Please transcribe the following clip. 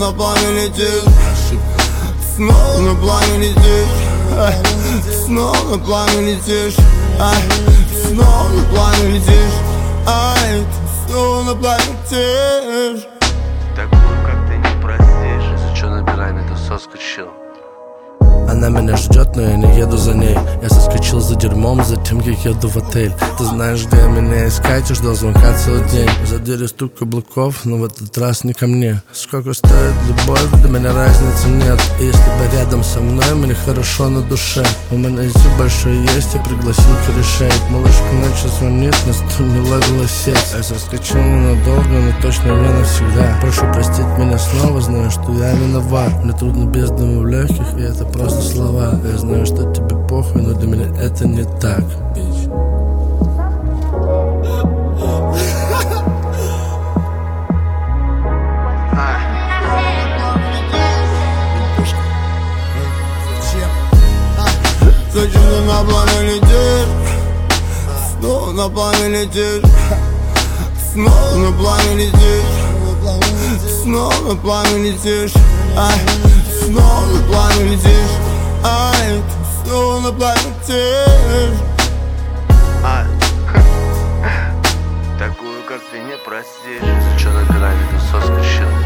на пламя летишь, снова на пламя летишь, снова на пламя летишь, снова на пламя летишь, снова на пламя летишь. Такую, как ты, не простишь. Если чё, набирай, на это соскочил. Она меня ждет, но я не еду за ней. Я соскочил за дерьмом, затем я еду в отель. Ты знаешь, где меня искать, и ждал звонка целый день. За дверью стук каблуков, но в этот раз не ко мне. Сколько стоит любовь, для меня разницы нет. И если бы рядом со мной, мне хорошо на душе. У меня язык большой есть, я пригласил корешей. Малышка ночью звонит, на стул не ложила сеть. Я соскочил ненадолго, но точно не навсегда. Прошу простить меня снова, знаю, что я виноват. Мне трудно без дыма в легких, и это просто слова. Я знаю, что тебе похуй, но для меня это не так, бич. Зачем ты на пламя летишь? Снова на пламя летишь, снова на пламя летишь, снова на пламя летишь, снова на пламя летишь, снова на пламя летишь. Такую, как ты, не простишь. Если чё, набирай, на это соскочил.